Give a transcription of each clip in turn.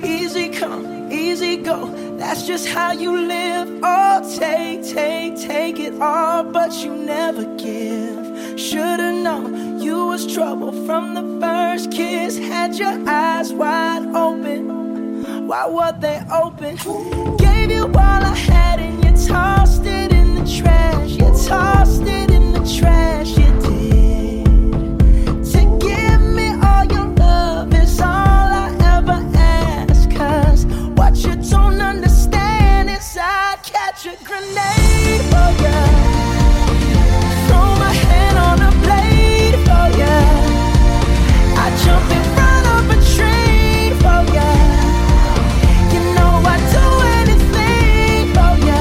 Easy come, easy go, that's just how you live. Oh, take it all, but you never give. Should've known you was trouble from the first kiss. Had your eyes wide open, why were they open? Gave you all I had and you tossed it in the trash. You tossed it in the trash, you did. To give me all your love is all I ever ask. Cause what you don't understand is I'd catch a grenade for ya, throw my hand on a blade for ya, I'd jump in front of a train for ya. You know I'd do anything for ya.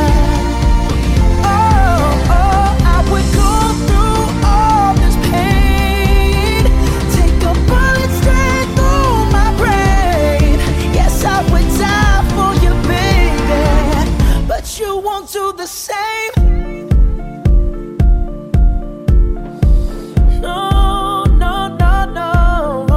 Oh, I would go through all this pain, take a bullet straight through my brain. Yes, I would die for you, baby, but you won't do the same. No, no, no, no.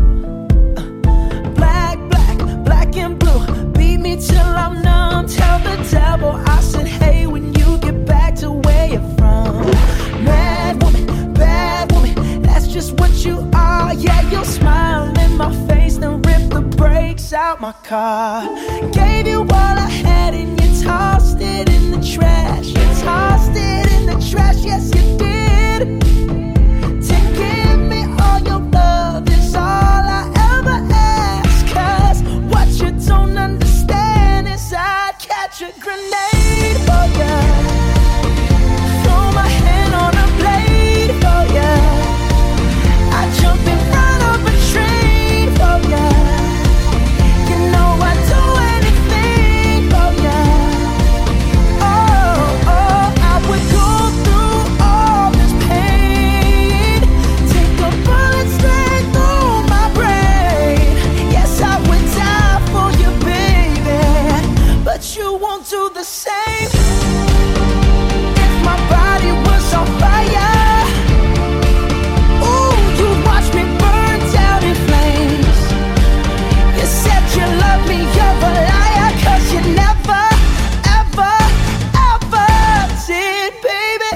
Black and blue, beat me till I'm numb. Tell the devil I said hey when you get back to where you're from. Bad woman, that's just what you are. Yeah, you'll smile in my face, then rip the brakes out my car. Gave you all I had and you tossed it in the trash. You tossed it in the trash, yes you did. To give me all your love is all I ever ask. Cause what you don't understand is I'd catch a grenade for ya, throw my hand on a blade for ya, I'd jump in front of a train for ya. You know I'd do anything for ya. Oh, I would go through all this pain, take a bullet straight through my brain. Yes, I would die for you, baby, but you won't do the same. If my body was on fire, ooh, you'd watch me burn down in flames. You said you love me, you're a liar, cause you never, ever, ever did, baby.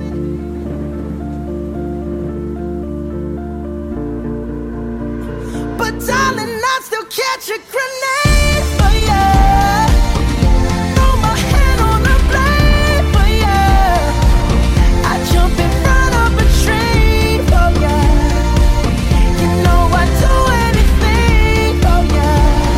But darling, I'd still catch a grenade for ya, throw my hand on a blade for ya, I'd jump in front of a train for ya. You know I'd do anything for ya.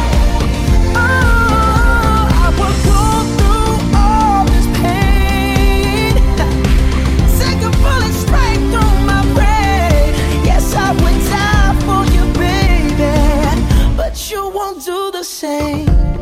Oh, I would go through all this pain, take a bullet straight through my brain. Yes, I would die for you, baby, but you won't do the same.